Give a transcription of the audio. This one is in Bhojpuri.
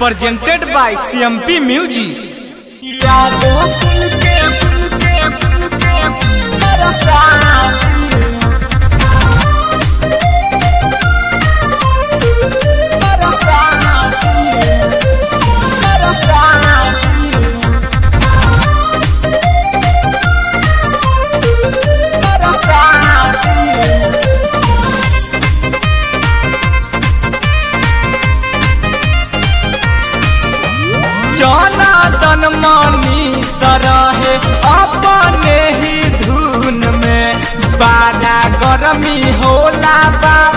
presented by CMP Music. Janardan मनी सरहे अपने ही धुन में, बारा गरमी होला